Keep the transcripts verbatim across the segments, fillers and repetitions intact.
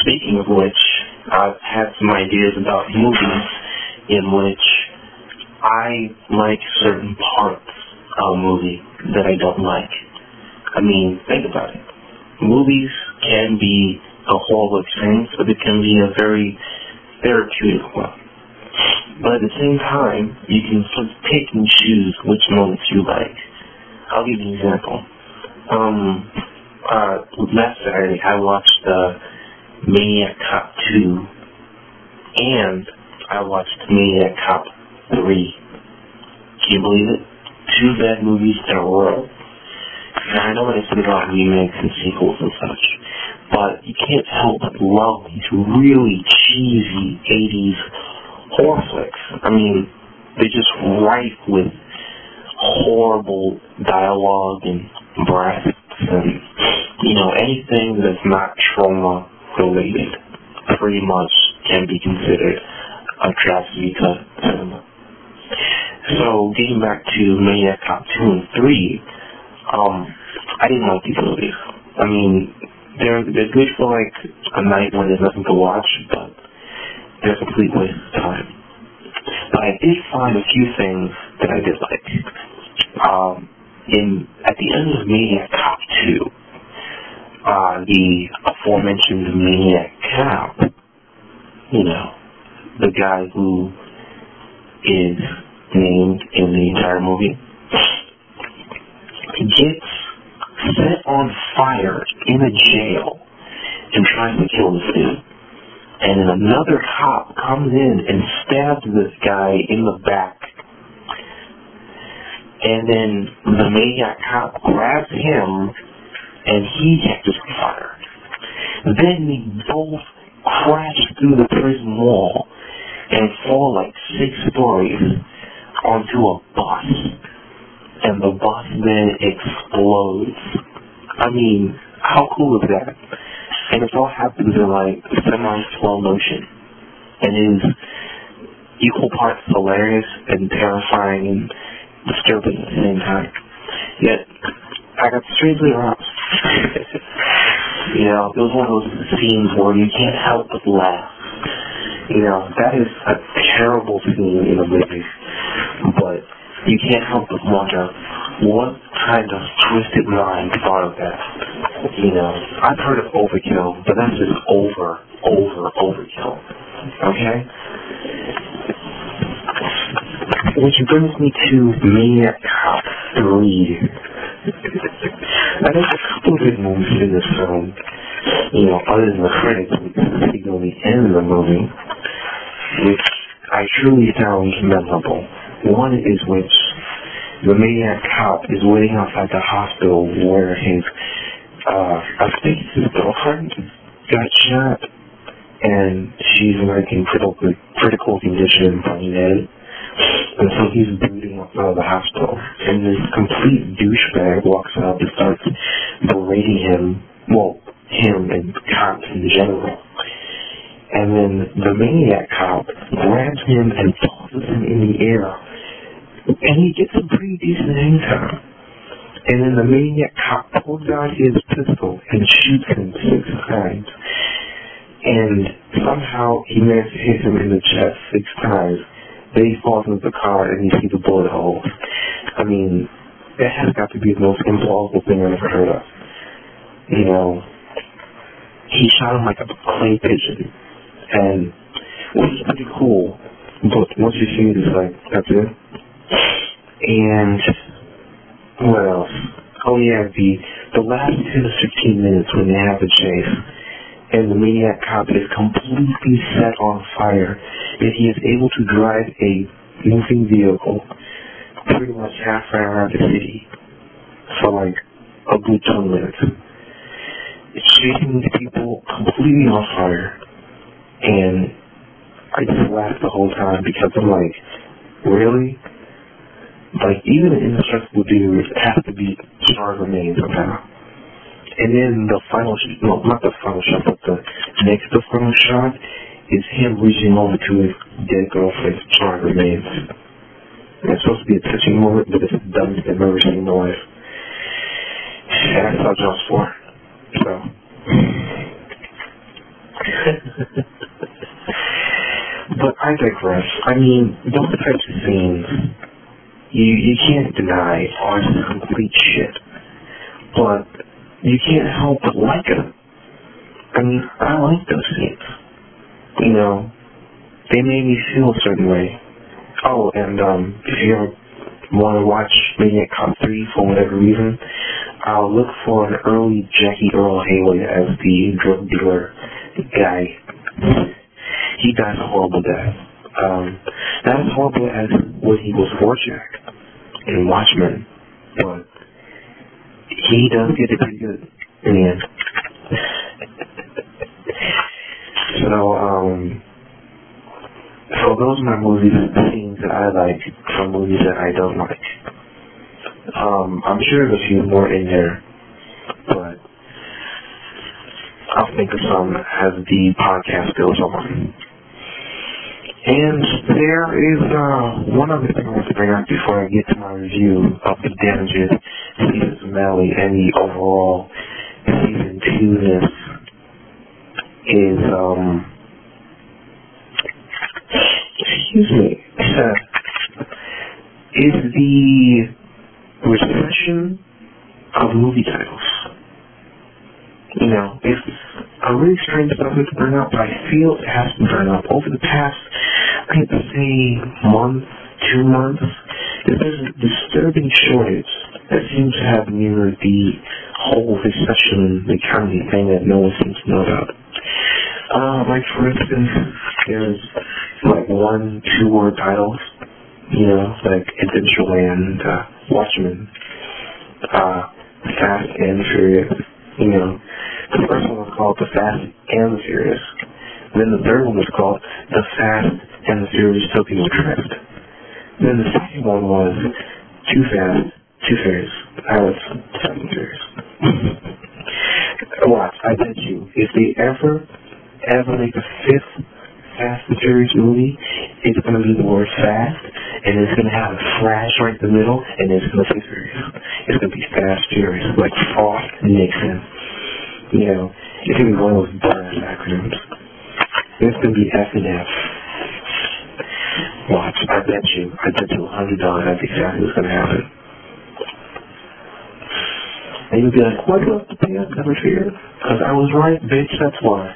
speaking of which, I've had some ideas about movies in which I like certain parts of a movie that I don't like. I mean, think about it. Movies can be a horrible experience, but it can be a very therapeutic one. But at the same time, you can sort of pick and choose which moments you like. I'll give you an example. Um, uh, last Saturday, I watched uh, Maniac Cop two, and I watched Maniac Cop three. Can you believe it? Two bad movies in a row. Now, I know what I said about remakes and sequels and such, but you can't help but love these really cheesy eighties horror flicks. I mean, they're just rife with horrible dialogue and breaths and, you know, anything that's not trauma-related pretty much can be considered a tragedy to cinema. So, getting back to Maniac Cop two and three, um, I didn't like these movies. I mean, they're, they're good for, like, a night when there's nothing to watch, but they're a complete waste of time. But I did find a few things that I did like. Um, in at the end of Maniac Cop two, uh, the aforementioned Maniac Cop, you know, the guy who is named in the entire movie, gets set on fire in a jail and tries to kill this dude. And then another cop comes in and stabs this guy in the back. And then the Maniac Cop grabs him and he catches fire. Then they both crash through the prison wall and fall like six stories onto a bus. And the bus then explodes. I mean, how cool is that? And it all happens in like semi-slow motion. And it is equal parts hilarious and terrifying and disturbing at the same time. Yet, I got strangely aroused. You know, it was one of those scenes where you can't help but laugh. You know, that is a terrible scene in a movie. But you can't help but wonder what kind of twisted mind thought of that. You know, I've heard of overkill, but that's just over, over, overkill. Okay? Which brings me to Maniac Cop three. Now, there's a couple of good movies in this film, you know, other than the credits, which signal the end of the movie, which I truly found memorable. One is which the Maniac Cop is waiting outside the hospital where his, uh, I think his girlfriend got shot, and she's like in critical, critical condition, brain dead. And so he's bleeding outside of the hospital. And this complete douchebag walks up and starts berating him, well, him and cops in general. And then the Maniac Cop grabs him and tosses him in the air. And he gets a pretty decent hang time. And then the Maniac Cop pulls out his pistol and shoots him six times. And somehow he manages to hit him in the chest six times. Then he falls into the car and you see the bullet holes. I mean, that has got to be the most implausible thing I've ever heard of. You know, he shot him like a clay pigeon. And, which is pretty cool. But once you see it, it's like, that's it. And, what else? Oh yeah, the, the last ten to fifteen minutes when they have the chase, and the Maniac Cop is completely set on fire, and he is able to drive a moving vehicle pretty much halfway around the city for like a good twenty minutes. It's chasing these people completely on fire, and I just laughed the whole time because I'm like, really? Like, even an indestructible dude has to be charred remains somehow. And then the final shot, no, not the final shot, but the next to final shot is him reaching over to his dead girlfriend's charred remains. And it's supposed to be a touching moment, but it's the dumbest I've ever seen in my life. And that's how Jaws four. So, But I digress. I mean, those types of scenes, you you can't deny are just complete shit. But you can't help but like them. I mean, I like those scenes. You know, they made me feel a certain way. Oh, and um, if you ever want to watch Maniac Cop three for whatever reason, I'll look for an early Jackie Earl Haley as the drug dealer guy. He dies a horrible death. Um, not as horrible as what he was for Jack in Watchmen, but he does get it pretty good in the end. So, um, so those are my movies, scenes that I like from movies that I don't like. Um, I'm sure there's a few more in there, but I'll think of some as the podcast goes on. And there is uh, one other thing I want to bring up before I get to my review of The Damages season finale and the overall season two-ness is, um, excuse me, is the recession of movie titles. You know, it's a really strange subject to bring up, but I feel it has to burn up. Over the past, I could say, month, two months, there's a disturbing shortage that seems to have mirrored the whole recession, the economy thing that no one seems to know about. Uh, like, for instance, there's, like, one, two-word titles, you know, like Adventureland, uh, Watchmen, uh, Fast and Furious, you know. The first one was called The Fast and the Furious. Then the third one was called The Fast and the Furious Tokyo Drift. Then the second one was Too Fast, Too Furious. Now it's Seven Furious. Watch, I bet you, if they ever, ever make a fifth Fast and Furious movie, it's going to be the word fast, and it's going to have a flash right in the middle, and it's going to say Furious. It's going to be Fast Furious, like Frost Nixon. You know, it's going to be one of those burn acronyms. It's going to be F and F. Watch, I bet you, I bet you one hundred dollars that's exactly what's going to happen. And you'll be like, what do I have to pay? I've never feared. Because I was right, bitch, that's why.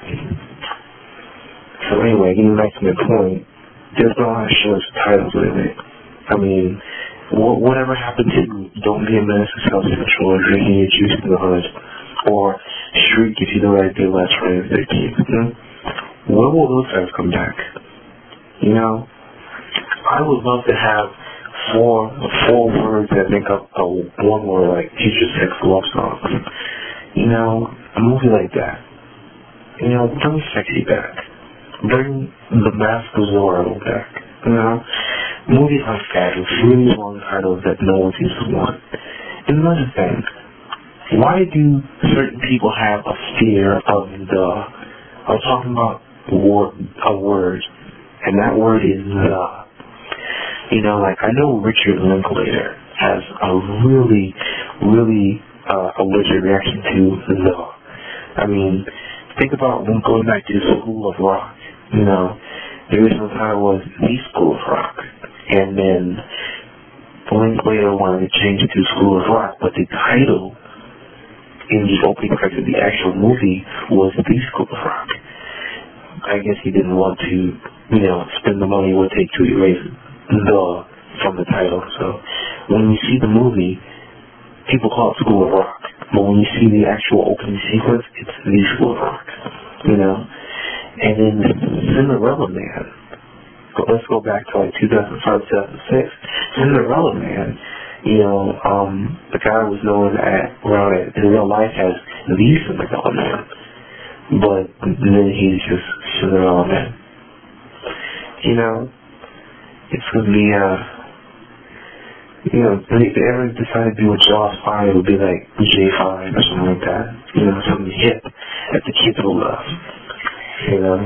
So anyway, getting back to my point, there's a lot of shows with titles lately. I mean, wh- whatever happened to Don't Be a Menace to Self-Control or Drinking Your Juice in the Hood, or Shriek If You Know What I Did Last Friday the thirteenth. Hmm? When will those guys come back? You know, I would love to have four four words that make up a one word like Future Sex Love Songs. You know, a movie like that. You know, bring sexy back. Bring The Mask of Zorro back. You know, movies like that with really long titles that no one seems to want. And another thing. Why do certain people have a fear of the, I'm talking about word, a word, and that word is the. You know, like, I know Richard Linklater has a really, really uh, allergic reaction to the. I mean, think about when going back to School of Rock, you know, the original title was The School of Rock, and then Linklater wanted to change it to School of Rock, but the title in the opening credits of the actual movie was The School of Rock. I guess he didn't want to, you know, spend the money it would take to erase the from the title. So when you see the movie, people call it School of Rock. But when you see the actual opening sequence, it's The School of Rock. You know? And then Cinderella Man. But let's go back to like two thousand five, two thousand six. Cinderella Man. You know, um, the guy was known at, around it in real life as the Cinderella Man. But then he's just Cinderella Man. You know, it's going to be, uh, you know, if they ever decided to do a Jaws five, it would be like J five or something like that. You know, something hip that the kids will love. You know?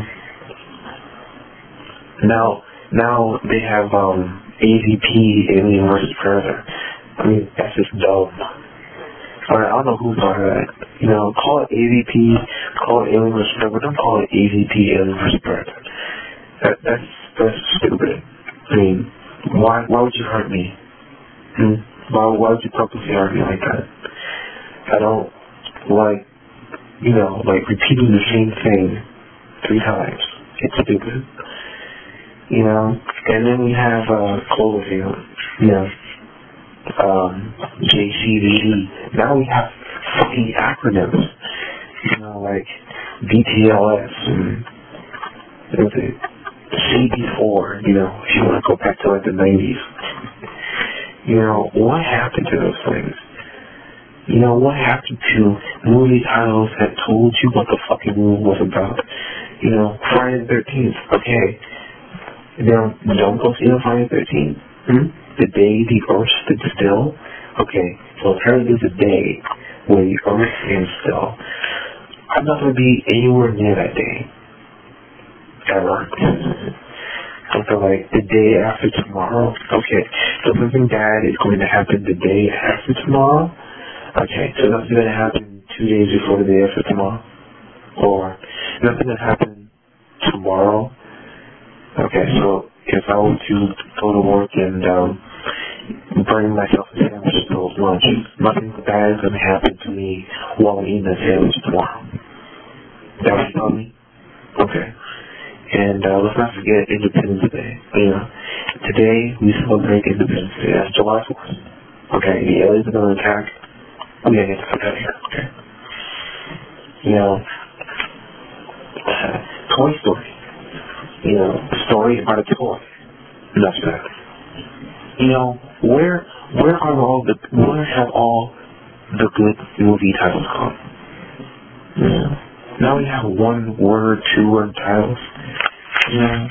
Now, now they have, um, A V P, Alien versus Predator. I mean, that's just dumb. Alright, I don't know who thought of that. You know, call it A V P, call it Alien versus. Predator, but don't call it A V P, Alien versus. Predator. That, that's, that's stupid. I mean, why, why would you hurt me? Hmm? Why, why would you purposely hurt me like that? I don't like, you know, like repeating the same thing three times. It's stupid. You know? And then we have, uh, Cloverfield. You know? Um, J C V D. Now we have fucking acronyms. You know, like B T L S and what's it? C B four, you know, if you want to go back to like the nineties. You know, what happened to those things? You know, what happened to movie titles that told you what the fucking movie was about? You know, Friday the thirteenth, okay. Now, don't go see the Friday the thirteenth. Hmm? The day the earth stood still? Okay, so apparently there's a day where the earth stands still. I'm not going to be anywhere near that day. Ever. Something like the day after tomorrow. Okay, so something bad is going to happen the day after tomorrow? Okay, so nothing's going to happen two days before the day after tomorrow? Or nothing that happened tomorrow? Okay, so if I were to go to work and um, bring myself a sandwich to lunch, nothing bad is going to happen to me while I'm eating that sandwich tomorrow. That what you tell me? Okay. And uh, let's not forget Independence Day. You know, today we celebrate Independence Day. That's July fourth. Okay, the aliens are going to attack. We gotta get the fuck out of here. Okay. You know, uh, Toy Story. You know, the story about a toy. Enough of that. You know, where where are all the where have all the good movie titles gone? You know, now we have one word, two word titles. You know,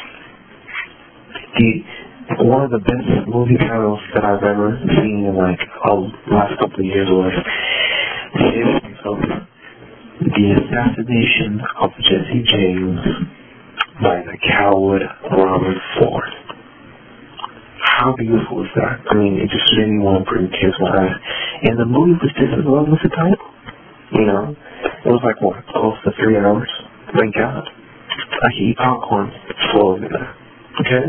the one of the best movie titles that I've ever seen in like oh last couple of years was The Assassination of Jesse James by the Coward Robert Ford. How beautiful is that? I mean, it just made me want to bring tears to my eyes. And the movie was just as long as the title. You know? It was like, what, close to three hours? Thank God. I can eat popcorn slowly there. Okay?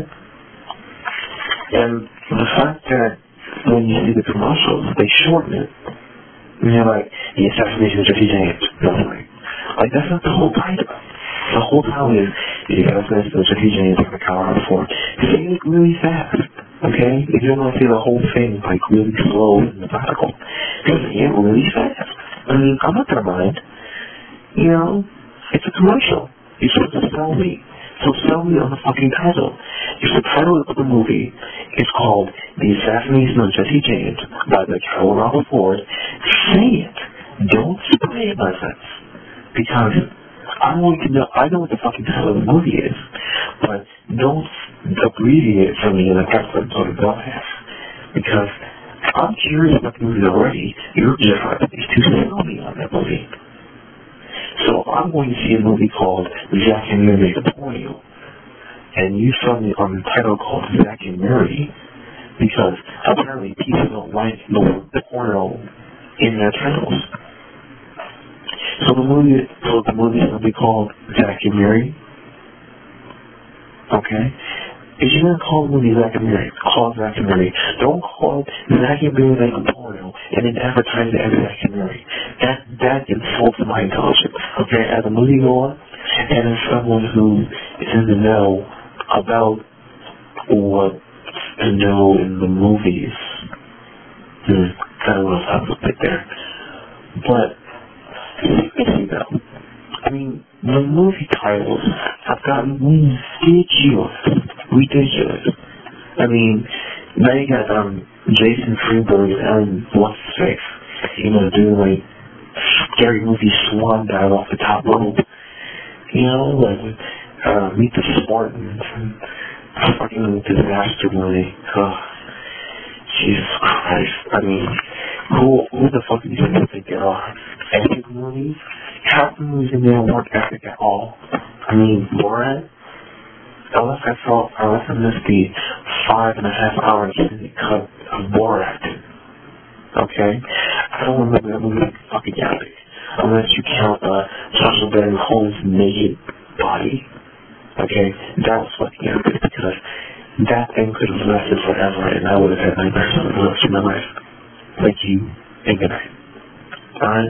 And the fact that when you see the commercials, they shorten it. And you're like, The Assassination of Jesse James. No, like, like, that's not the whole title. The whole title is The Assassination of Jesse James by the Coward Robert Ford. Say it really fast. Okay? If you don't want to see the whole thing, like, really slow and methodical, just say it really fast. I mean, I'm not gonna mind. You know? It's a commercial. You're supposed to sell me. So sell me on the fucking title. If the title of the movie is called The Assassination of Jesse James by the Coward Robert Ford, say it. Don't spray nonsense. Because I'm going to know, I know what the fucking title of the movie is, but don't abbreviate it for me in a text that sort of dumbass. Because I'm curious about the movie already. You're just like, it's too sell me on that movie. So I'm going to see a movie called Zack and Mary the Porno, and you saw me on the title called Zack and Mary, because apparently people don't like the word porno in their titles. So the movie, so the movie is going to be called Zack and Mary. Okay? If you're going to call the movie Zack and Mary, call it Zack and Mary. Don't call it Zack and Mary like a porno and then advertise it as Zack and Mary. That, that insults my intelligence. Okay? As a moviegoer and as someone who is in the know about what to know in the movies. Hmm. I don't know if I was a bit there. But, seriously though, I mean, the movie titles have gotten ridiculous. Ridiculous. I mean, now you got um, Jason Freeberg and what's his face, you know, doing like scary movie swan dive off the top rope. You know, like uh, Meet the Spartans and fucking Disaster movie. Oh, Jesus Christ. I mean, who who the fuck do you think they are? Epic movies? Half the movies in there weren't epic at all. I mean, Borat? Unless I saw, unless I missed the five and a half hour extended cut of Borat. Okay? I don't remember that movie fucking epic. Unless you count uh, Sacha Baron Cohen's naked body. Okay? That was fucking epic because that thing could have lasted forever and I would have had nightmares for the rest of my life. Like you and good night. Alright?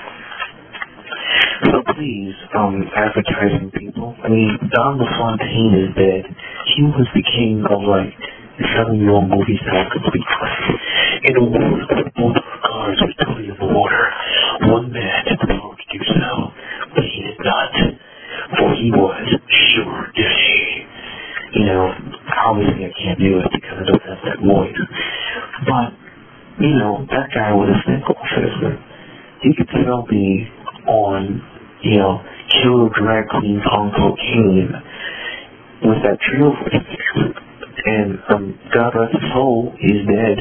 So please, um, advertising people. I mean, Don LaFontaine is dead. He was the king of, like, selling your movie star complete crap. In a world where both cars were totally in the water, one man did the work to do so, but he did not. For he was sure dirty. You know, obviously I can't do it because I don't have that voice. But, you know, that guy was a cynical citizen. He could sell me on, you know, killer drag queens on cocaine with that trio voice. And, um, God rest his soul, he's dead.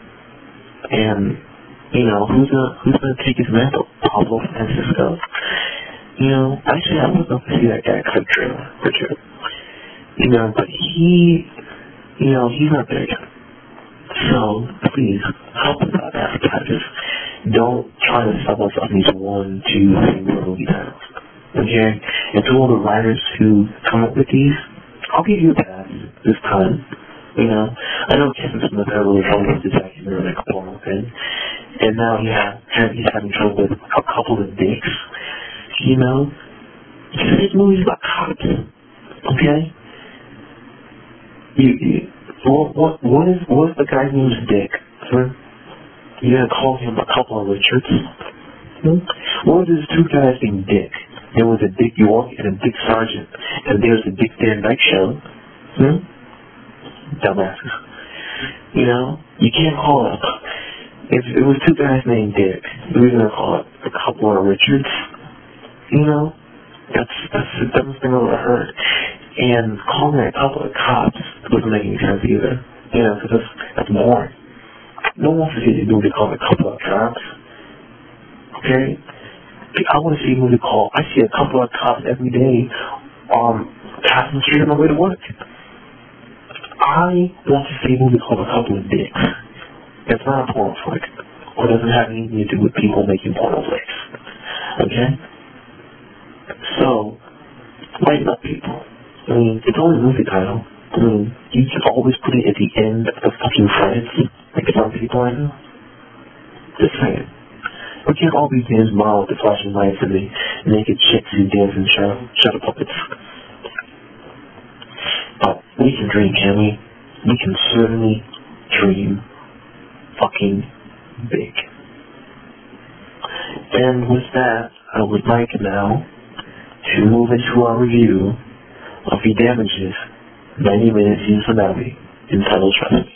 And, you know, who's gonna, who's gonna take his mantle? Pablo Francisco. You know, actually I would love to see that guy cut a trailer, for sure. You know, but he, you know, he's not there yet. So, please, help us out, advertisers. Don't try to sell us on these one, two, three movie titles. Okay? And to all the writers who come up with these, I'll give you a pass this time. You know? I know Kevin Smith had a little trouble with his academic porno thing. And now he ha- he's having trouble with a couple of dicks. You know? This movie's about cops. Okay? You, you, what, what, what is, what is the guy's name's Dick? Huh? You gonna call him a couple of Richards? Hmm? What was these two guys named Dick? There was a Dick York and a Dick Sargent, and there's a Dick Van Dyke Show. Hmm? Dumbasses. You know, you can't call it. If it was two guys named Dick, we were gonna call it a couple of Richards. You know, that's that's the dumbest thing I've ever heard. And calling it a couple of cops doesn't make any sense either. You know, because that's, that's boring. No one wants to see a movie called A Couple of Cops. Okay? I want to see a movie called I See a Couple of Cops Every Day um, passing the street on my way to work. I want to see a movie called A Couple of Dicks. It's not a porno flick. Or doesn't have anything to do with people making porno flicks. Okay? So, lighten up, people. I mean, it's only a movie title. I mean, you can always put it at the end of the fucking credits, like some people I know. Just saying. We can't all be James Bond with the flashing lights and the naked chicks who dance and shadow, shadow puppets. But we can dream, can we? We can certainly dream fucking big. And with that, I would like now to move into our review of the Damages ninety minute season finale entitled Trust Me.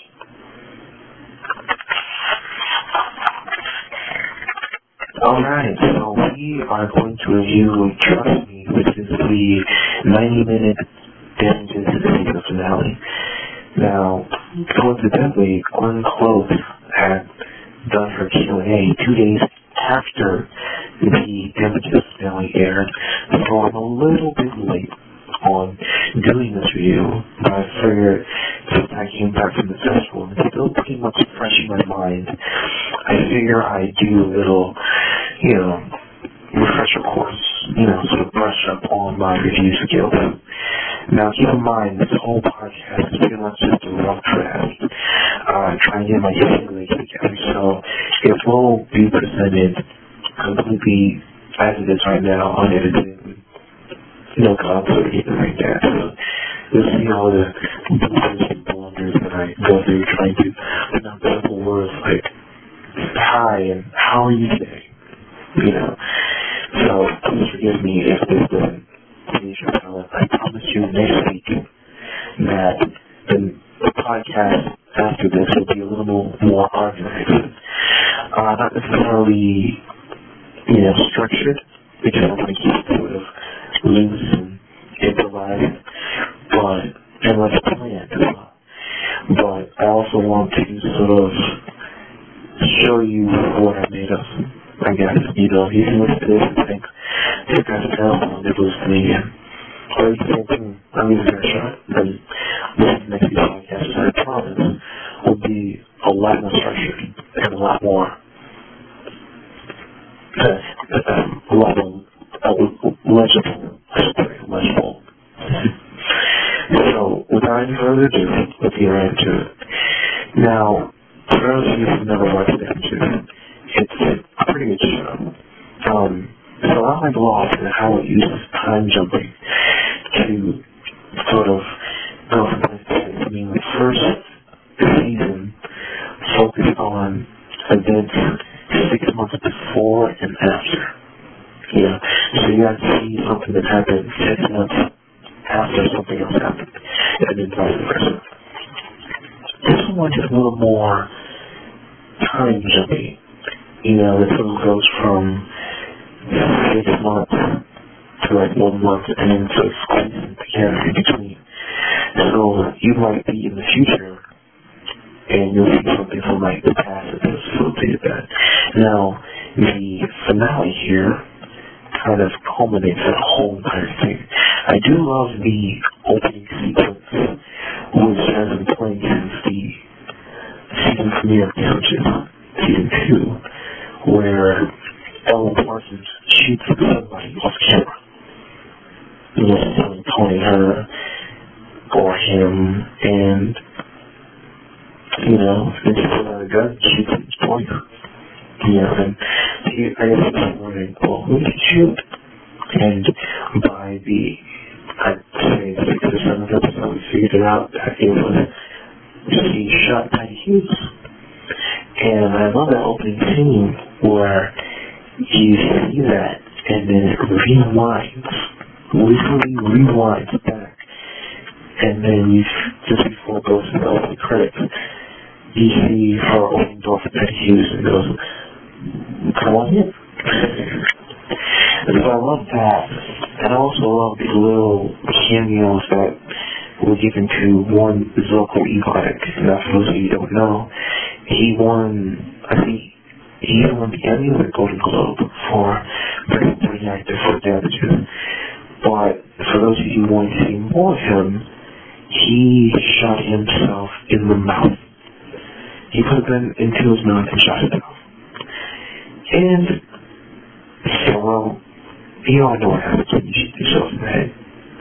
Alright, so we are going to review Trust Me, which is the ninety minute Damages season finale. Now, coincidentally, Glenn Close had done her Q and A two days after the Damages finale aired, so I'm a little bit late on doing this review, but I figured since I came back from the festival and it's still pretty much fresh in my mind, I figure I'd do a little, you know, refresher course, you know, sort of brush up on my review skills. Now keep in mind, this whole podcast is pretty much just a rough draft, uh, trying to get my history together, so it will be presented completely as it is right now, unedited. No conflict or anything like that. So you'll see all the blunders and blunders that I go through trying to pronounce simple words like hi and how are you today? You know. So please forgive me if this doesn't finish your palate. I promise you next week that the, the podcast after this will be a little more, more organized. Uh, not necessarily, you know, structured, because I want to keep it sort of loose and improvised, but, and let's plan as well. But I also want to sort of show you what I made of, I guess. You know, you can look at this and think, think that's a terrible nipples to me, and or you can think, I'm using that shot, and this is next week's podcast, I promise would be a lot more structured and a lot more, uh, a lot more uh, legible, I should say, legible. So, without any further ado, let's get right into it. Now, for those of you who've never watched it, it's a pretty good show. Um, it's a lot like Lost and how it uses time jumping to sort of go from place to place. I mean, the first season focused on events six months before and after. You know, so you got to see something that happened six months after something else happened, and then vice versa. This one is a little more time jumping. You know, it sort of goes from six months to like one month, and then sort of squeezing together in between. So you might be in the future, and you'll see something from like the past that facilitated that. Now, the finale here kind of culminates that whole entire thing. I do love the opening sequence, which has been playing since the season premiere, which is season two, where Ellen Parsons shoots somebody off camera. You know, pointing her or him, and, you know, then she pulls out a gun and shoots his pointer. You know, and he, I guess he's wondering, well, who did he shoot? And by the, I'd say, sixth or seventh episode, we figured it out that it was, he shot Patty Hughes. And I love that opening scene where you see that, and then it rewinds, literally rewinds back, and then you, just before it goes to the opening credits, you see her opening door for Patty Hughes and goes, come on in. And so I love that. And I also love these little cameos that were given to one Zilko Egotic. Now, for those of you who don't know, he won, I think, he won the Emmy or the Golden Globe for Best Supporting Actor for Damages. But for those of you who want to see more of him, he shot himself in the mouth. He put a gun into his mouth and shot himself. And so, well, you all know what happens when you shoot yourself in the head.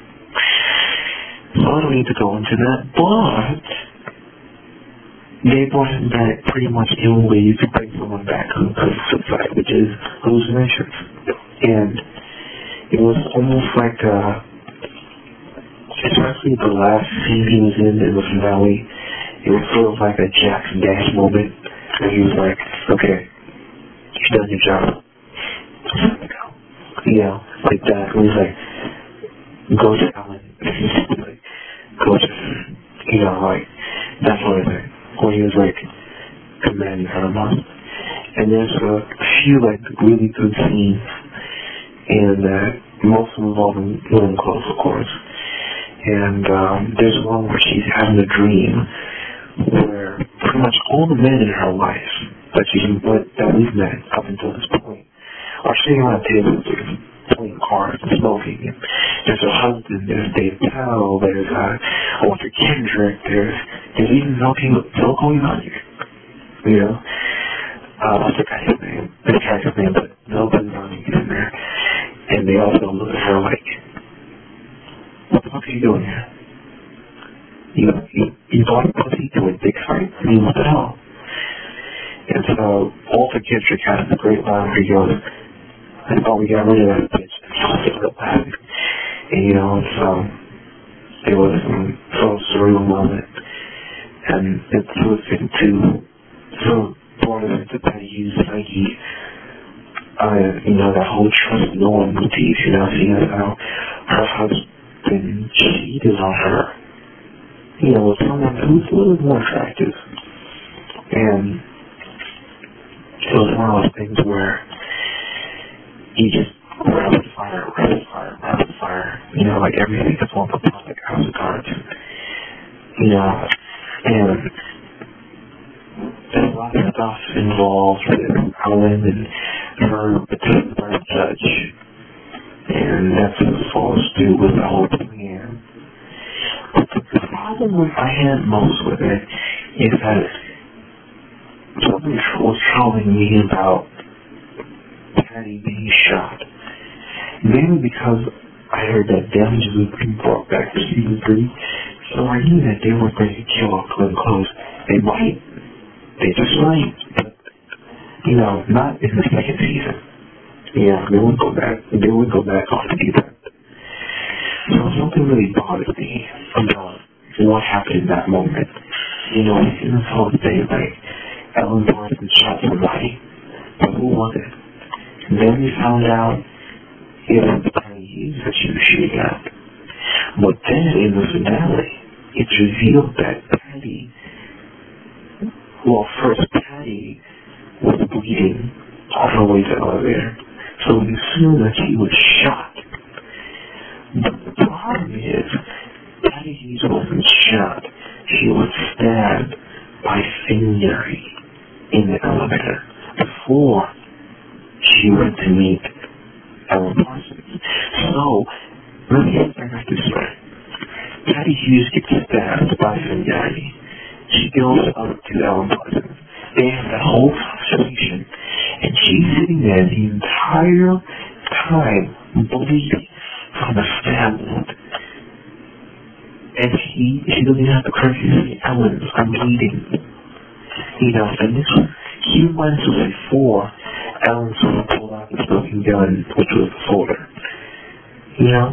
So I don't need to go into that, but they brought him back pretty much the only way you could bring someone back who could suicide, which is hallucinations. And it was almost like, uh, especially the last scene he was in in the finale, it was sort of like a Jackson Dash moment, where he was like, okay, you've done your job. You know, like that. When he's like, go to Ellen. Like, go to, you know, like, that sort of thing. When he was like, commanding her mom. And there's a few, like, really good scenes, and uh, most of them involving women clothes, of course. And um, there's one where she's having a dream where pretty much all the men in her life that she's that we've met up until this point are sitting around a table playing cards and smoking. And there's her husband, there's Dave Powell, there's uh, Walter Kendrick, there's there's even Zilko Egotic. You know, uh, what's the guy's name? The character's name, but Zilko Egotic is in there, and they also look at her like, what the fuck are you doing here? You you, you bought a pussy to a dick fight? I mean, what the hell? And so Walter Kendrick has a great line where he goes, I thought we got rid of that bitch. And so I started laughing. And you know, it's, um, it was um, sort of surreal moment. And it sort of fit into, sort of brought us into Patty Hughes' psyche. Uh, you know, that whole trust no one motif, you know, seeing how her husband cheated on her. You know, with someone who's a little more attractive. And it was one of those things where you just rapid fire, rapid fire, rapid fire, you know, like everything that's on the public house of cards. You know, and there's a lot of stuff involved with Ellen and her petition by the judge. And that's what falls due with the whole plan. But the problem I had most with it is that somebody was telling me about Patty being shot. Mainly because I heard that damages was being brought back for season three, so I knew that they weren't going to kill off Glenn Close. They might. They just might. But, you know, not in the second season. Yeah, they wouldn't go back. They wouldn't go back off to do that. So something really bothered me about what happened in that moment. You know, I didn't saw the day, like, Ellen Parsons shot somebody. But who was it? And then we found out it was Patty Hughes that she was shooting at. But then in the finale, it's revealed that Patty, well, first Patty was bleeding on her way to the elevator. So we assume that she was shot. But the problem is, Patty Hughes wasn't shot. She was stabbed by Finnery in the elevator before she went to meet Ellen Parsons. So, let me start back this way. Patty Hughes gets stabbed by Finnery. She goes up to Ellen Parsons. They have that whole conversation, and she's sitting there the entire time bleeding from a stab wound. And she, she doesn't even have the courage to say, Ellen, I'm bleeding. You know, and this was, few months before Ellen sort of pulled out the smoking gun, which was the folder. You know?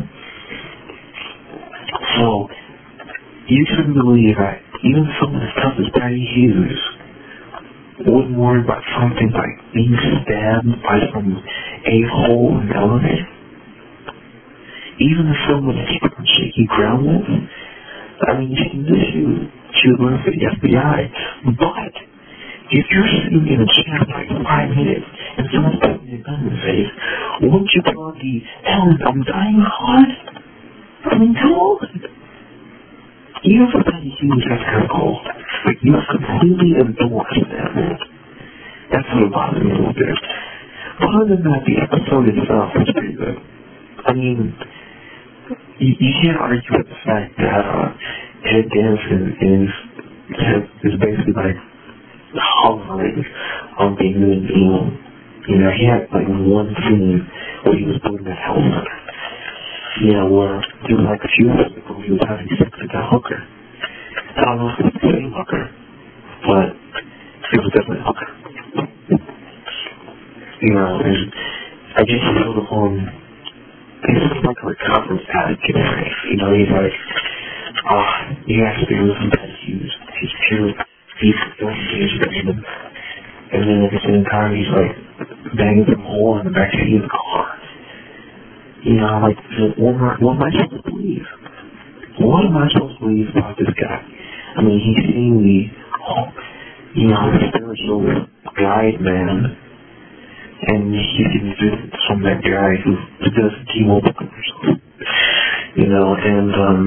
So, you couldn't believe that even someone as tough as Patty Hughes wouldn't worry about something like being stabbed by some a-hole in the elevator. Even if someone that she was on shaky ground with, I mean, she knew she was, she was working for the F B I, but if you're sitting in a chair for like five minutes and someone's putting your gun in the face, wouldn't you pull out the, Ellen, I'm dying hard? I mean, come on. Even for Patty Hughes, that's kind of cold. Like, you completely endorsed that man. That's what bothered me a little bit. But other than that, the episode itself was pretty good. I mean, you, you can't argue with the fact that uh, Ted Danson is, is basically like hovering on being good and evil. You know, he had like one scene where he was building that health center. You know, where he was like a few years ago, he was having sex with that hooker. I don't know if it was the same hooker, but it was definitely a hooker. You know, and I guess he sort of on, he's sort of like a recovery addict in area. You know, he's like, ah, oh, he has to be listening to Patty Hughes. He's pure, he's going to engage with him. And then at the same time, he's like banging some hole in the backseat of the car. You know, like, what am, I, what am I supposed to believe? What am I supposed to believe about this guy? I mean, he's seeing the, oh, you know, the spiritual guide man, and he's getting visits from that guy who, who does T-Mobile commercials. You know, and, um,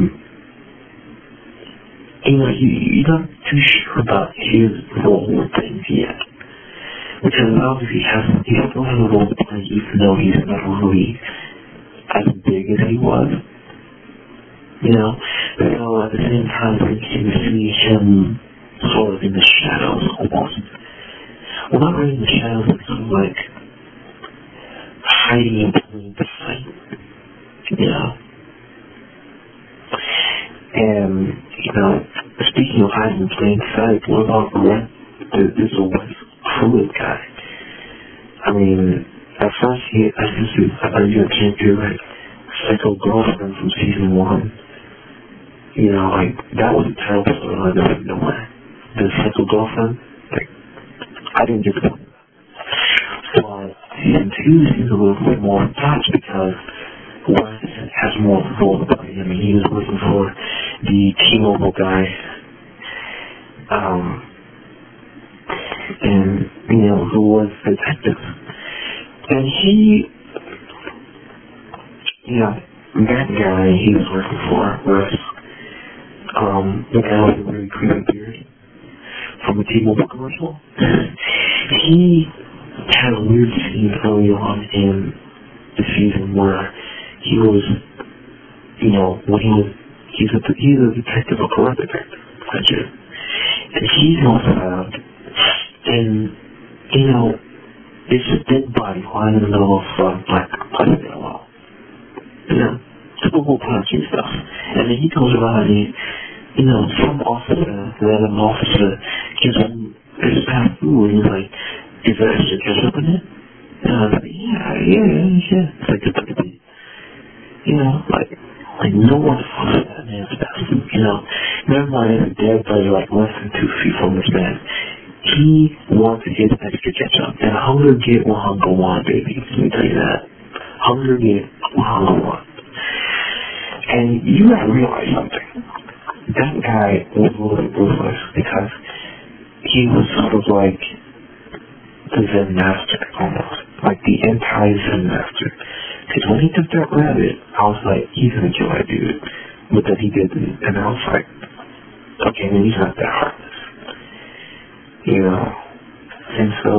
you know, you, you're not too sure about his role with things yet. Because obviously he hasn't, he still has a role to play, even though he's not really as big as he was, you know, but so at the same time you can see him sort of in the shadows almost. Well, not really in the shadows, but sort of like hiding in plain sight, you know. And, you know, speaking of hiding in plain sight, what about Red, this Wes Pruitt guy? I mean, at first, he, I used to, I thought you came through, like, Psycho Girlfriend from season one. You know, like, that was a terrible story, like, out of nowhere. The Psycho Girlfriend, like, I didn't get the point. But season two seems a little bit more attached because Wes has more of a role to play. I mean, he was working for the T-Mobile guy. Um, and, you know, who was the detective. And he, you know, that guy he was working for was um, the guy with a really creepy beard from the T-Mobile commercial. He had a weird scene early on in the season where he was, you know, when he was, he's a, he's a detective, a corrupt detective, actually. And he was found, and, you know, it's a dead body lying in the middle of, uh, like, putting it alone. You know, typical punching stuff. And then he goes around and, you know, some officer, random officer, gives him his pack of food, and he's like, is there extra ketchup in it? And I was like, yeah, yeah, yeah, yeah. It's like, it's like, you know, like, like no one fucks with that man's fast food, you know. Never mind, his dead body, like, less than two feet from this man. He wanted his extra ketchup. And hunger get what hunger want, baby. Let me tell you that. Hunger get what hunger want. And you gotta realize something. That guy was a little bit ruthless because he was sort of like the Zen master, almost. Like the anti-Zen master. Because when he took that rabbit, I was like, he's gonna kill that dude. But then he didn't. And I was like, okay, maybe he's not that heartless. You know, and so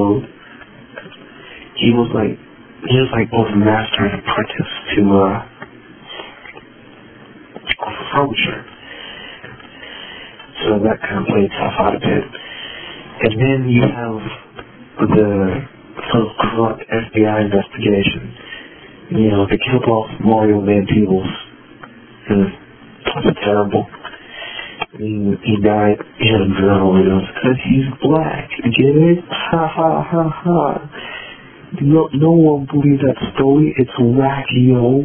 he was like, he was like both master and apprentice to uh, Frobisher. So that kind of played itself out a bit. And then you have the sort of corrupt F B I investigation. You know, they killed off Mario Van Peebles. And that was terrible. He, he died in a drug overdose because he's black. Get it? Ha ha ha ha. No, no one believes that story. It's wacky, yo.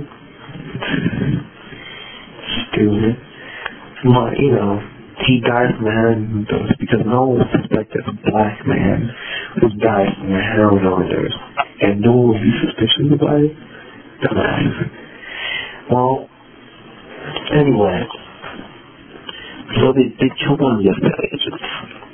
Stupid. But, you know, he died from a heroin overdose because no one suspected a black man who died from a heroin overdose. And no one would be suspicious about it. Dumbass. Well, anyway. So they, they killed one of the F B I agents.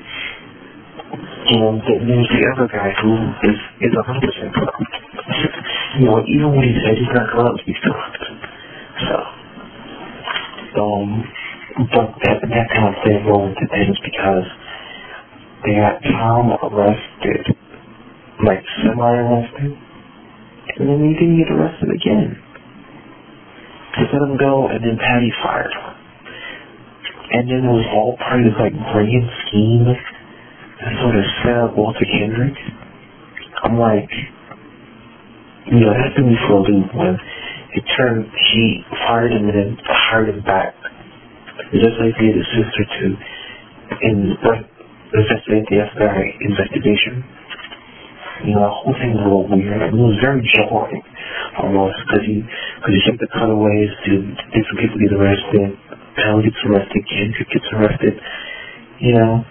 And there's the other guy who is, is one hundred percent corrupt. You know, even when he said he's not corrupt, he's corrupt. So, um, but that, that kind of thing rolled into things because they got Tom arrested, like semi-arrested, and then he didn't get arrested again. They let him go, and then Patty fired him. And then it was all part of this, like, grand scheme to sort of set up Walter Kendrick. I'm like, you know, that threw me for a loop when it turned, she fired him and then hired him back. Just like he had his sister to in, like, investigate the F B I investigation. You know, the whole thing was a little weird. I mean, it was very jarring, almost, because he, because he took the cutaways to different people get arrested. Pal gets arrested, Kendrick gets arrested, you know.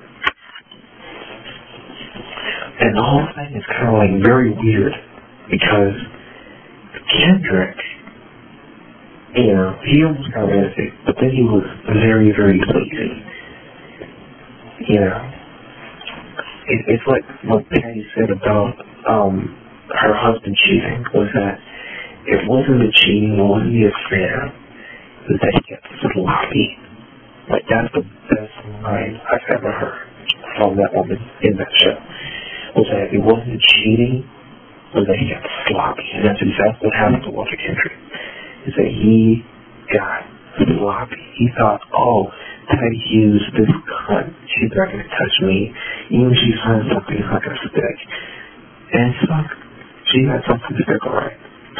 And the whole thing is kind of like very weird because Kendrick, you know, he almost got arrested, but then he was very, very lazy. You know, it, it's like what Patty said about um, her husband cheating was that it wasn't the cheating, it wasn't the affair. Is that he got sloppy. Like, that's the best line I've ever heard from that woman in that show. Was that it wasn't cheating, was that he got sloppy. And that's exactly what happened to Walter Kendrick. Is that he got sloppy. He thought, oh, Patty Hughes, this cunt, she's not going to touch me. Even if she finds something, it's not going to stick. And it's like, she had something to stick, alright.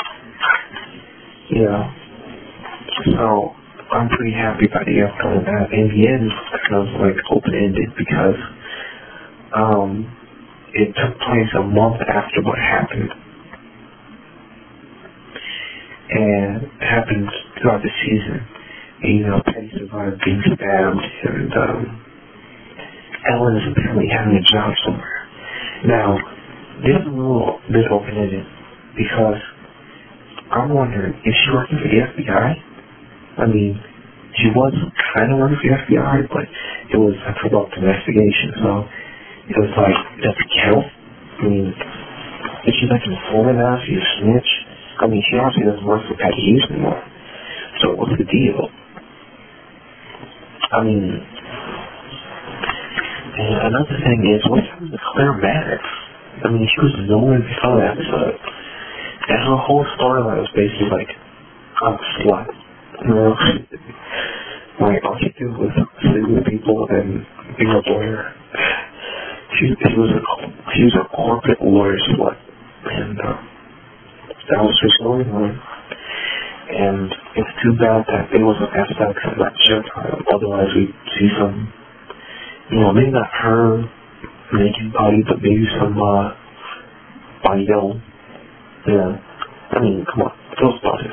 You know? So, I'm pretty happy about the outcome of that. In the end, it's kind of like open-ended because um, it took place a month after what happened. And it happened throughout the season. And, you know, Patty survived being stabbed, and um, Ellen is apparently having a job somewhere. Now, this is a little bit open-ended because I'm wondering, is she working for the F B I? I mean, she was kind of working for the F B I, but it was a corrupt investigation, so it was like, does it count? I mean, is she like an informant now? Is she a snitch? I mean, she obviously doesn't work for Patty Hughes anymore. So what's the deal? I mean, and another thing is, what happened to Claire Maddox? I mean, she was nowhere before that episode. And her whole storyline was basically like, I'm a slut. You know, like all she did was sleep with people and being a lawyer. She, she was a she was a corporate lawyer slut, and uh, that was her storyline. And it's too bad that it wasn't S X at that showtime. Otherwise, we'd see some, you know, maybe not her naked body, but maybe some uh, body double. Yeah, I mean, come on, those bodies.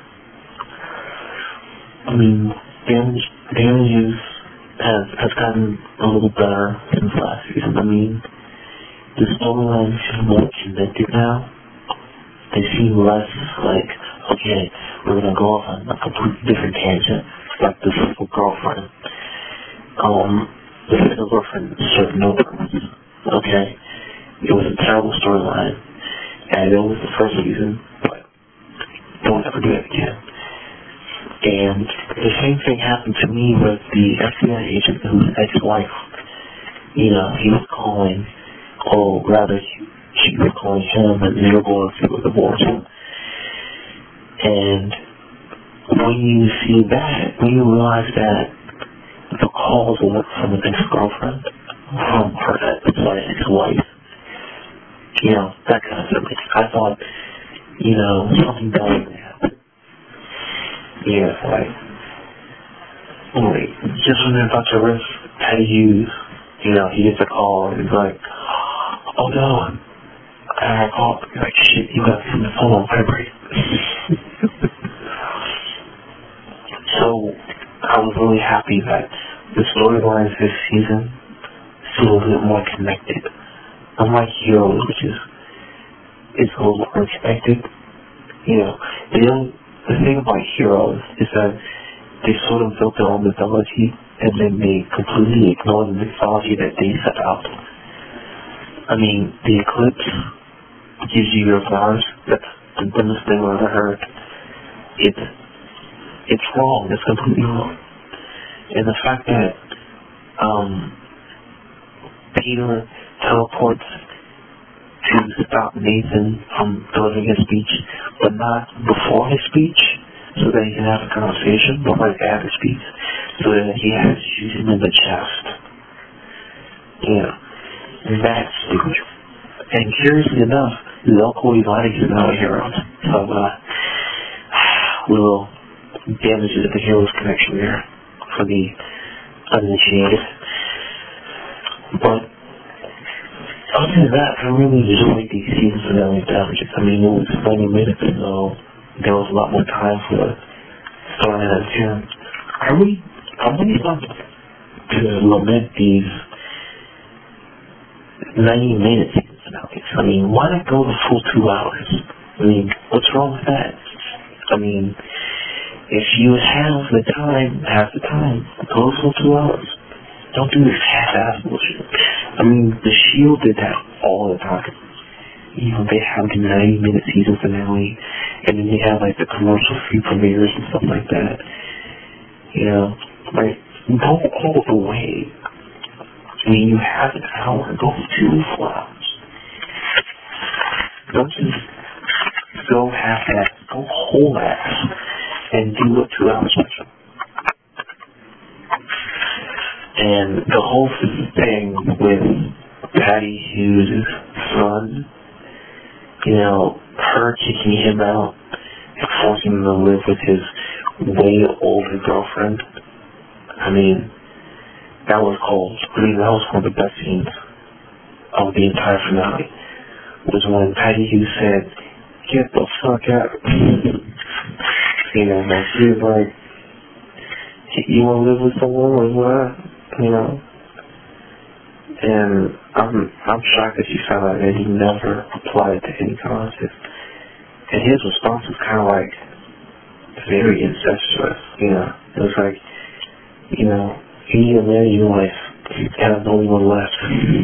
I mean, damage damages has has gotten a little better since last season. I mean, the storylines seem more connected now. They seem less like, okay, we're gonna go off on a completely different tangent, like the single girlfriend. Um, the single girlfriend served no purpose. Okay, it was a terrible storyline, and it was the first season, but don't ever do it again. And the same thing happened to me with the F B I agent whose ex-wife, you know, he was calling, or rather, she was calling him, and they were going through a divorce. And when you see that, when you realize that the calls went from an ex-girlfriend, from her ex-wife, you know, that kind of thing. I thought, you know, something bad would happen. Yeah, like, like, just when they're about to arrest Patty Hughes, you know, he gets a call and he's like, oh no, I got a call. He's like, shit, you got some phone on vibrate. So, I was really happy that the storylines this season feel a little bit more connected. Unlike Heroes, which is, it's a little unexpected, you know, they don't, the thing about Heroes is that they sort of built their own mythology and then they completely ignore the mythology that they set out. I mean, the eclipse gives you your flowers. That's the dumbest thing I've ever heard. It's, it's wrong. It's completely wrong. And the fact that um, Peter teleports to stop Nathan from delivering his speech, but not before his speech, so that he can have a conversation, but right after his speech, so that he has to shoot him in the chest. Yeah, that's stupid. And curiously enough, local Evanics is now a hero. So, uh, little damage to the hero's connection there for the uninitiated. But other than that, I really enjoyed the season finale of Damages. I mean, it was ninety minutes, so there was a lot more time for starting at ten. I really, I really want to lament these ninety minute season finales. I mean, why not go the full two hours? I mean, what's wrong with that? I mean, if you have the time, have the time, go the full two hours. Don't do this half-ass bullshit. I mean, The Shield did that all the time. You know, they have the ninety minute season finale, and then they have, like, the commercial-free premieres and stuff like that. You know, like, go all the way. I mean, you have an hour, go two full hours. Don't just go half-ass, go whole-ass, and do a two-hour special. And the whole thing with Patty Hughes' son, you know, her kicking him out and forcing him to live with his way older girlfriend, I mean, that was cold. I mean, that was one of the best scenes of the entire finale, was when Patty Hughes said, get the fuck out. You know, like, she was like, you want to live with someone or what? You know, and I'm I'm shocked that you found out that he never applied to any colleges. And his response was kind of like very incestuous. You know, it was like, you know, you need to marry your wife. You have the only one left.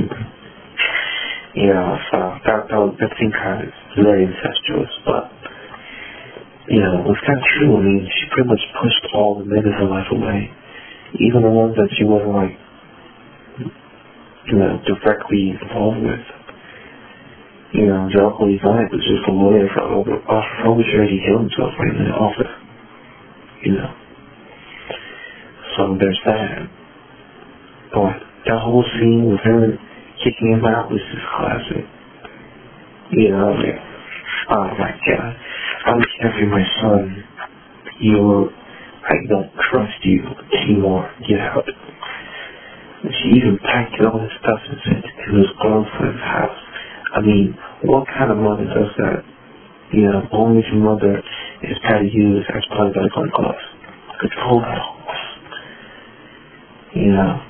You know, so that that, was, that seemed kind of very incestuous, but you know, it was kind of true. I mean, she pretty much pushed all the men in her life away. Even the ones that she wasn't, like, you know, directly involved with. You know, Jericho Evanic was just a lawyer for over, probably sure he killed himself right in the office. You know. So there's that. But that whole scene with her kicking him out was just classic. You know, like, oh my god. I was having my son, you, I don't trust you anymore, get out. And she even packed all his stuff and sent it to his girlfriend's house. I mean, what kind of mother does that? You know, only if your mother is Patty Hughes as part of the Glenn Close. Control that house. You know.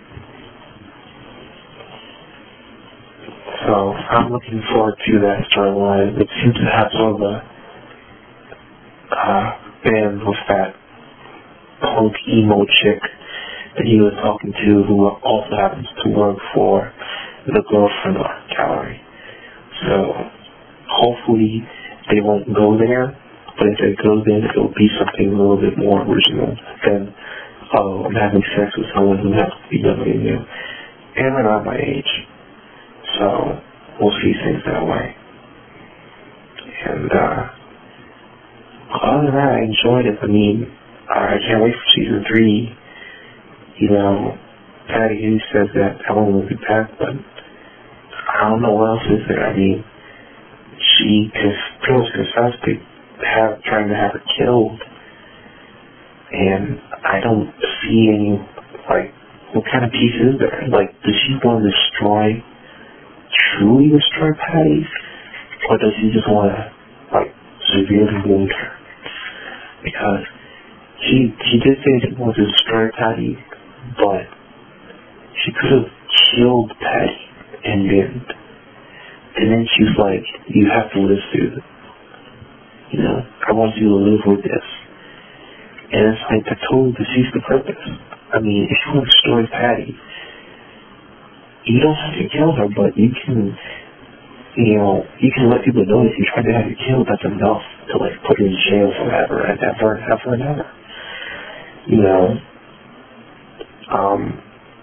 So, I'm looking forward to that storyline. It seems to have sort of a uh, band with that punk emo chick that he was talking to, who also happens to work for the girlfriend art gallery. So, hopefully they won't go there, but if they go there, it'll be something a little bit more original than, oh, I'm having sex with someone who happens to be younger than you. And they're not my age. So, we'll see things that way. And, uh, other than that, I enjoyed it. I mean, I can't wait for season three. You know, Patty Hughes says that Ellen will be back, but I don't know what else is there. I mean, she pretty much confessed to have, trying to have her killed. And I don't see any, like, what kind of piece is there? Like, does she want to destroy, truly destroy Patty? Or does she just want to, like, severely wound her? Because she she did say she wanted to destroy Patty, but she could have killed Patty and didn't. And then she's like, you have to live through it. You know, I want you to live with this. And it's like, that totally defeats the purpose. I mean, if you want to destroy Patty, you don't have to kill her, but you can, you know, you can let people know if you try to have her killed, that's enough to, like, put her in jail forever and ever and ever and ever. You know? Um,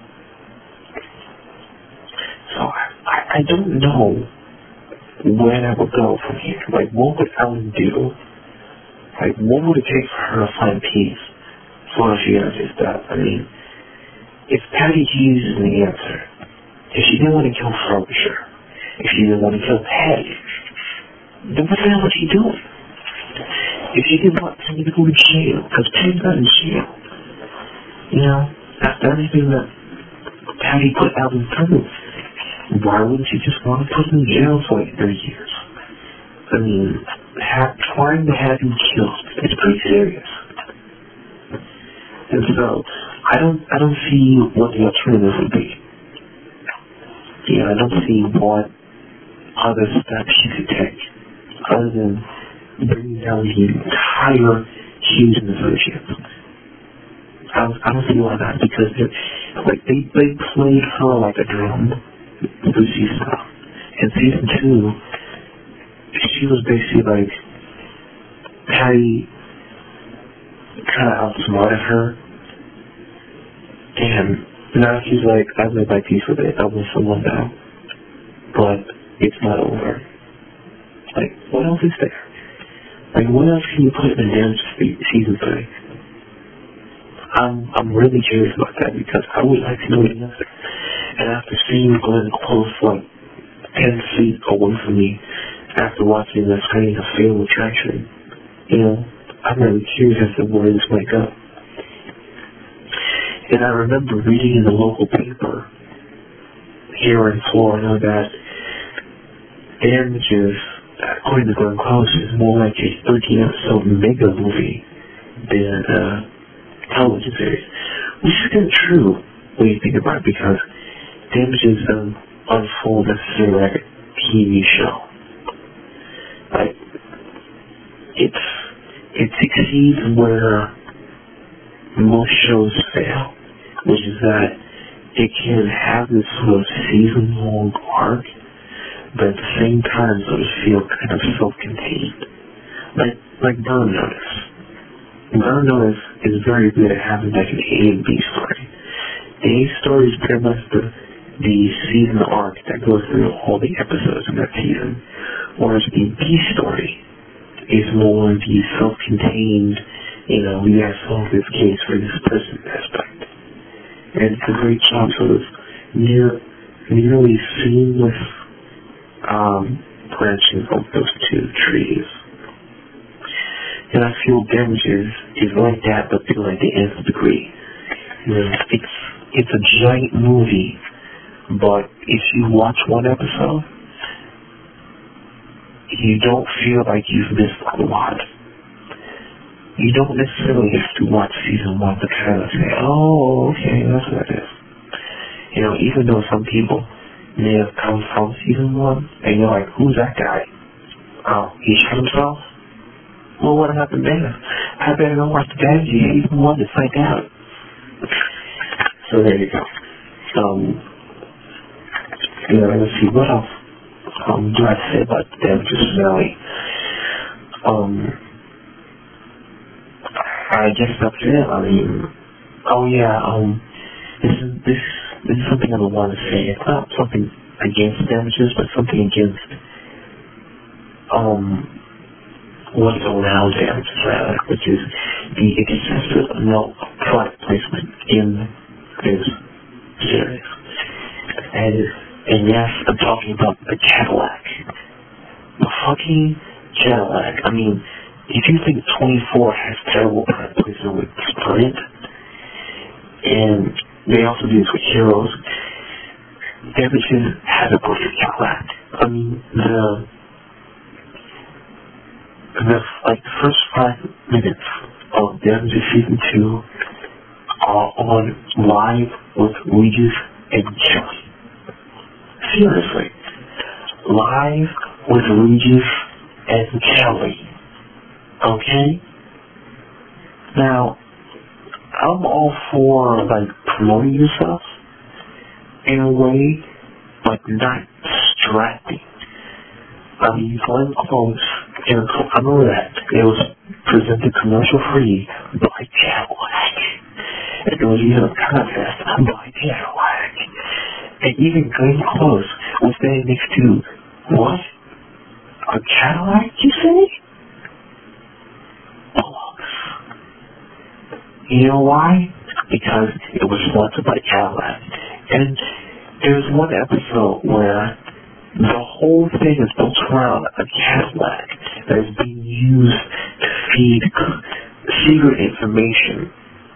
so I, I, I don't know where that would go from here. Like, what would Ellen do? Like, what would it take for her to find peace as long as she answers that? I mean, if Patty Hughes is the answer, if she didn't want to kill Frobisher, if she didn't want to kill Patty, then what the hell was she doing? If she didn't want somebody to go to jail, because Patty got in jail, you know, after everything that Patty put Ellen through, why wouldn't she just want to put him in jail for like thirty years? I mean, have, trying to have him killed is pretty serious. And so, I don't, I don't see what the alternative would be. Yeah, I don't see what other steps she could take other than bringing down the entire Hughes and Associates. I don't, I don't see why not, because like they, they played her like a drum through season one. In season two, she was basically like, Patty kind of outsmarted her, and now she's like, I've made my peace with it, I want someone now, but it's not over. Like, what else is there? Like, what else can you put in Damage season three? I'm, I'm really curious about that, because I would like to know the answer. And after seeing Glenn Close like ten feet away from me, after watching the screen of Fatal Attraction, you know, I'm really curious as to where this might go. And I remember reading in the local paper here in Florida that Damages, according to Glenn Close, is more like a thirteen episode mega movie than a television series. Which isn't true when you think about it, because Damages doesn't unfold necessarily like a T V show. Like, it's, it succeeds where most shows fail, which is that it can have this sort of season-long arc, but at the same time sort of feel kind of self-contained. Like, like Burn Notice. Burn Notice is very good at having like an A and B story. The A story is pretty much the, the season arc that goes through all the episodes in that season, whereas the B story is more the self-contained, you know, we gotta solve this case for this person aspect. And it's a great job sort of near, nearly seamless um, branching of those two trees. And I feel Damages is like that, but to like the nth degree. Yeah. It's it's a giant movie, but if you watch one episode, you don't feel like you've missed a lot. You don't necessarily have to watch season one to kind of say, oh, okay, that's what it is. You know, even though some people may have come from season one, and you're like, who's that guy? Oh, he shot himself? Well, what happened there? I better go watch the Damages season one to find out. So there you go. Um, you know, let's see, what else um, do I say about the Damages finale? Um, I guess that's it. I mean, oh yeah, um, this is, this, this is something I want to say. It's not something against Damages, but something against, um, what's around Damages, rather, which is the excessive amount of product placement in this series. And, and yes, I'm talking about the Cadillac. The fucking Cadillac. I mean, if you think twenty-four has terrible product placement with Sprint, and they also do this with Heroes, Damages has a perfect Cadillac. I mean, the the like the first five minutes of Damages season two are on live with Regis and Kelly. Seriously, live with Regis and Kelly. Okay. Now, I'm all for like promoting yourself in a way, but not distracting. I mean, Glenn Close, and I know that it was presented commercial free by Cadillac. It was even a contest by Cadillac. And even Glenn Close was standing next to, what? A Cadillac, you say? Bollocks. You know why? Because it was sponsored by Cadillac. And there's one episode where the whole thing is built around a Cadillac that is being used to feed secret information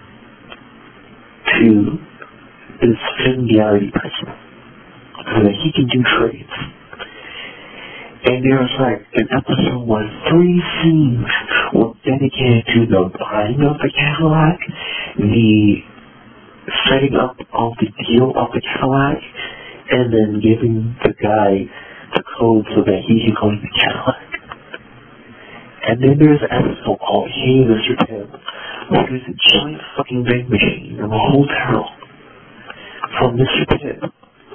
to this familiarity person so that he can do trades. And there's like an episode where three scenes were dedicated to the buying of the Cadillac, the setting up of the deal of the Cadillac, and then giving the guy the code so that he can go to the Cadillac. And then there's an episode called Hey Mister Tim, where there's a giant fucking bank machine in the hotel from Mister Tim.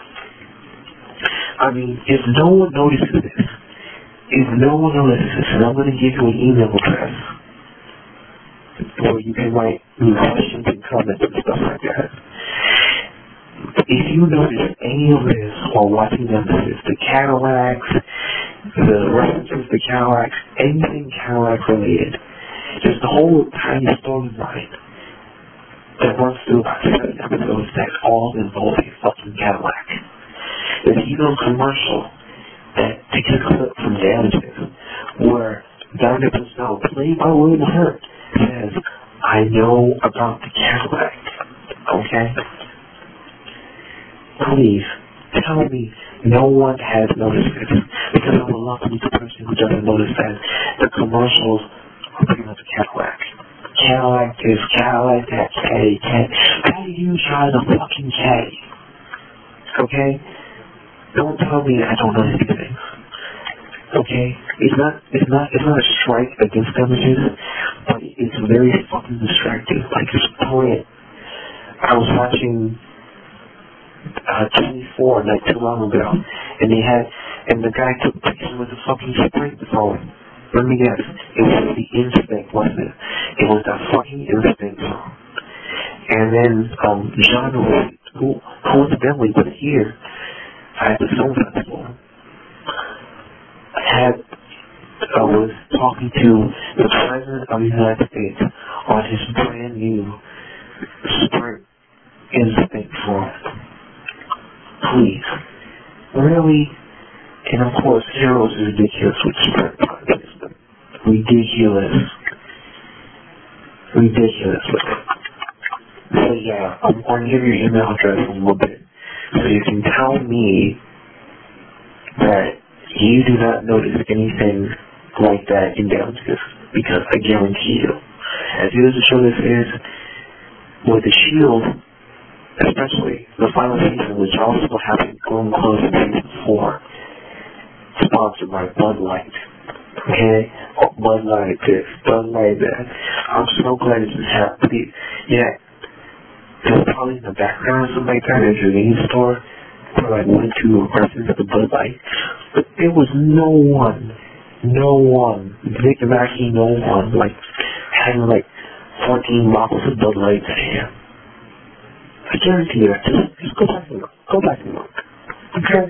I mean, if no one notices this, if no one notices this, and I'm going to give you an email address where you can write questions and comments and stuff like that. If you notice any of this while watching Nemesis, the Cadillacs, the references to Cadillacs, anything Cadillac related, just the whole tiny storyline that runs through about seven episodes that's all involved a fucking Cadillac. There's even a commercial that takes a clip from Damages where Diamond Pascal, played by William Hurt, says, I know about the Cadillac. Okay? Please, tell me no one has noticed this, because I would love to be the person who doesn't notice that the commercials are pretty much a Cadillac. Cadillac this, Cadillac that, K, K. Why do you try the fucking K? Okay? Don't tell me I don't know these things. Okay? It's not, it's not, it's not a strike against Damages, but it's very fucking distracting. Like, it's brilliant. I was watching Uh, twenty-four, like too long ago, and they had, and the guy took pictures with the fucking Sprint phone. Let me guess, it was the Instinct, wasn't it? It was that fucking Instinct phone. And then, um, John, who coincidentally was here at the film festival, had, uh, was talking to the President of the United States on his brand new Sprint Instinct phone. please. Really? And of course, Heroes is ridiculous with spread podcast. Ridiculous. Ridiculous with it. So yeah, I'm going to give you your email address in a little bit. So you can tell me that you do not notice anything like that in Damages. Because I guarantee you, as good as the show this is, with the Shield, especially the final season, which also happened going close to season four, sponsored by Bud Light. Okay? Oh, Bud Light this, Bud Light that. I'm so glad this is happening. Yeah. It was probably in the background or something like that at a convenience store for like one or two persons at the Bud Light. But there was no one, no one, Vic and actually no one, like, having like fourteen bottles of Bud Light in hand. I guarantee you that. Just, just go back and look. Go back and look. Okay?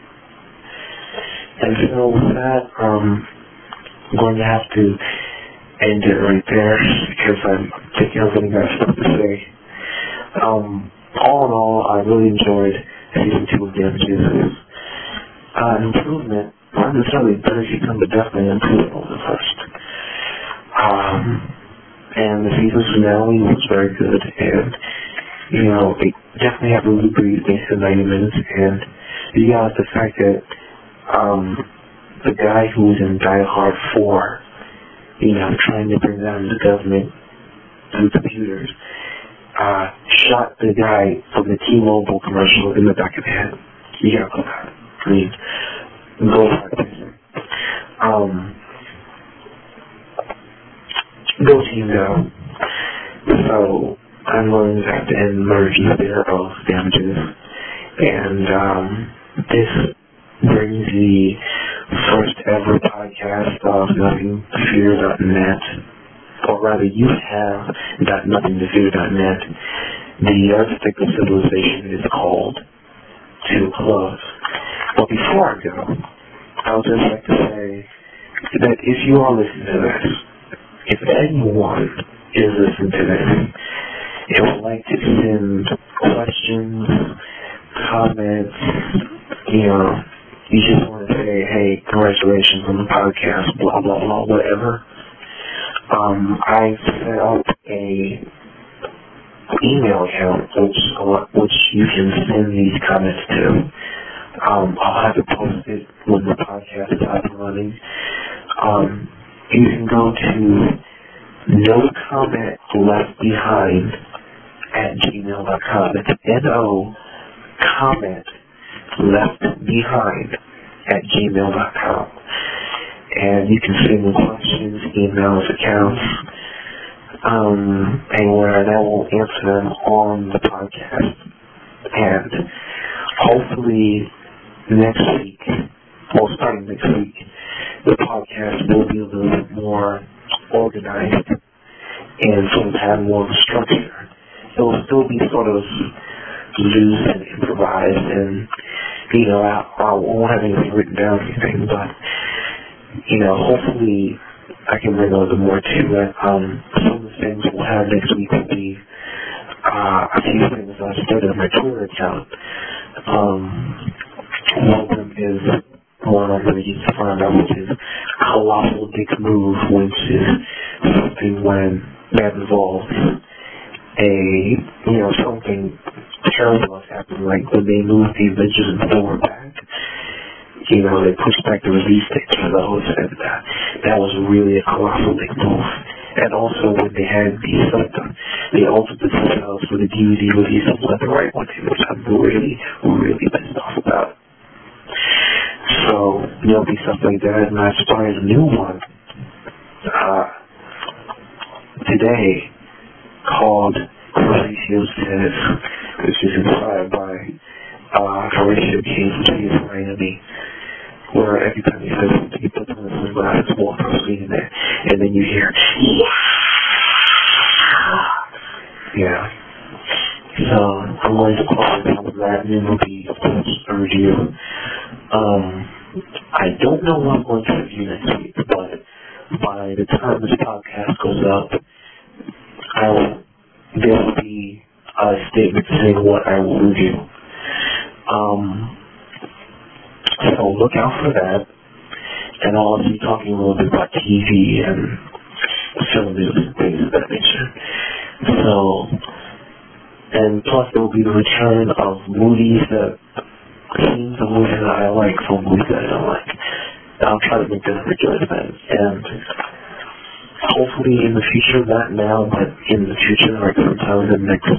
And so with that, um, I'm going to have to end it right there because I'm thinking of getting got stuff to say. Um, all in all, I really enjoyed season two of Damages. It was uh, an improvement, not necessarily a better season, but definitely an improvement over the first. Um, and the season finale was very good, and you know, it definitely had really breathed into ninety minutes, and you got the fact that um, the guy who was in Die Hard four, you know, trying to bring down the government through computers, uh, shot the guy from the T-Mobile commercial in the back of the head. You gotta go back. I mean, go back. Um, go team go. So, I'm going to have to end my review there of Damages. And, um, this brings the first ever podcast of Nothing to Fear dot net, or rather you have dot nothing to fear dot net. The Architect of Civilization is called to a close. But before I go, I would just like to say that if you are listening to this, if anyone is listening to this, and would like to send questions, comments, you know, you just want to say, hey, congratulations on the podcast, blah, blah, blah, whatever. Um, I set up a email account which, which you can send these comments to. Um, I'll have it posted when the podcast is up and running. Um, you can go to no comment left behind at gmail dot com. It's N-O comment left behind at gmail dot com. And you can send me questions, emails, accounts, um, anywhere, and I will answer them on the podcast. And hopefully next week, well, starting next week, the podcast will be a little bit more organized and sort of have more of a structure. It will still be sort of loose and improvised, and, you know, I, I won't have anything written down or anything, but, you know, hopefully I can bring a little more to it. Um, some of the things we'll have next week will be uh, a few things I started on my Twitter account. Um, one of them is one I'm going to use to find out, which is Colossal Dick Move, which is something when that involves a, you know, something terrible has happened, like when they moved the Avengers and Thor back. You know, they pushed back the release date for those, and uh, that was really a colossal big move. And also when they had the uh, they altered the details for the D V D release of Leather Right One, which I'm really, really pissed off about. So there'll be stuff like that, and I started a new one uh, today called Horatio Says, which is inspired by uh, Horatio King's Please Miami, where every time he says something, he puts on his sunglasses, walks on the screen there, and then you hear, yeah. Yeah. So I'm going to close it with that, and then it'll be a review. Um, I don't know what I'm going to review next week, but by the time this podcast goes up, I will, there will be a statement saying what I will review. Um, so look out for that. And I'll also be talking a little bit about T V and film news and things of that nature. So, and plus there will be the return of movies that scenes of movies that I like from movies that I don't like. I'll try to make that a regular event. And hopefully in the future, not now, but in the future, like sometime in the next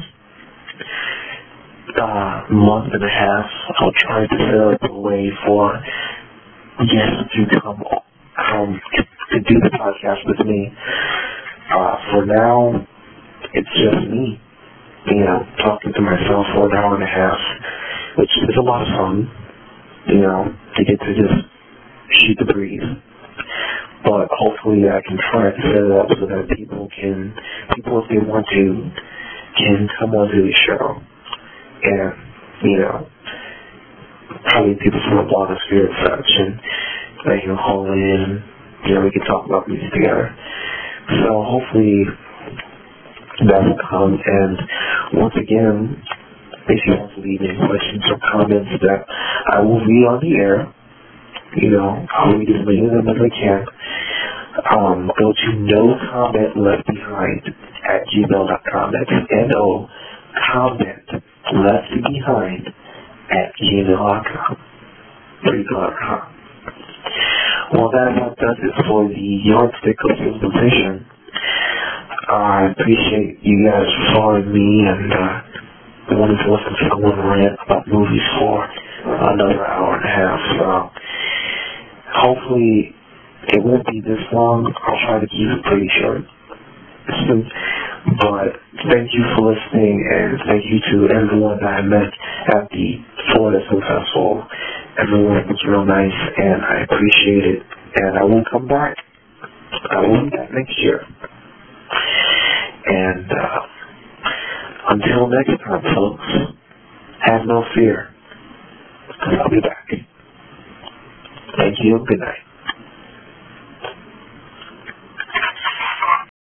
uh, month and a half, I'll try to set up a way for guests to come, come to, to do the podcast with me. Uh, for now, it's just me, you know, talking to myself for an hour and a half, which is a lot of fun, you know, to get to just shoot the breeze. But hopefully I can try to set it up so that people can, people if they want to, can come onto the show. And, you know, probably people from the blogosphere and such, and they can call in, you know, we can talk about music together. So hopefully that will come. And once again, if you want to leave any questions or comments that I will read on the air, you know, I'll read as many of them as I can. Um, go to no comment left behind at gmail dot com. That's N O comment left behind at gmail dot com. Pretty dot com. Well, that about does it for the yardstick of civilization. I appreciate you guys for following me and uh, wanting to listen to someone rant about movies for another hour and a half. So hopefully it won't be this long. I'll try to keep it pretty short. But thank you for listening, and thank you to everyone that I met at the Florida Film Festival. Everyone was real nice, and I appreciate it. And I will come back. I will be back next year. And uh, until next time, folks, have no fear, because I'll be back. Thank you. Good night.